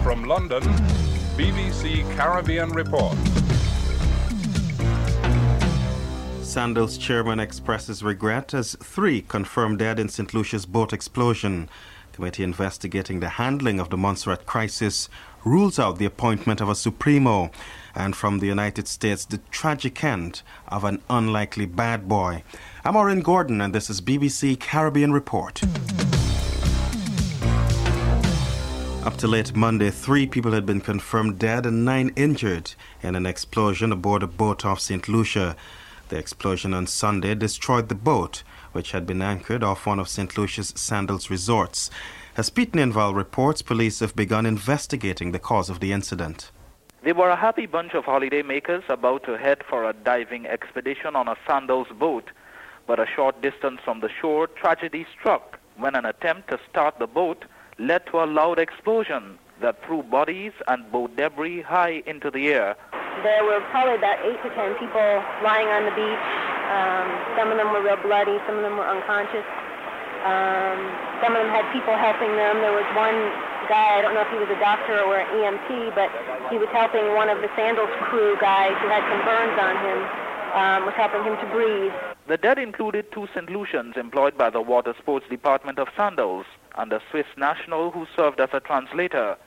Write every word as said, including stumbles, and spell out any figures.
From London, B B C Caribbean Report. Sandals chairman expresses regret as three confirmed dead in Saint Lucia's boat explosion. Committee investigating the handling of the Montserrat crisis rules out the appointment of a Supremo. And from the United States, the tragic end of an unlikely bad boy. I'm Maureen Gordon, and this is B B C Caribbean Report. Up to late Monday, three people had been confirmed dead and nine injured in an explosion aboard a boat off Saint Lucia. The explosion on Sunday destroyed the boat, which had been anchored off one of Saint Lucia's Sandals resorts. As Pete Ninval reports, police have begun investigating the cause of the incident. They were a happy bunch of holidaymakers about to head for a diving expedition on a Sandals boat. But a short distance from the shore, tragedy struck when an attempt to start the boat led to a loud explosion that threw bodies and boat debris high into the air. There were probably about eight to ten people lying on the beach. Um, some of them were real bloody, some of them were unconscious. Um, some of them had people helping them. There was one guy, I don't know if he was a doctor or an E M T, but he was helping one of the Sandals crew guys who had some burns on him, um, was helping him to breathe. The dead included two Saint Lucians employed by the Water Sports Department of Sandals and a Swiss national who served as a translator.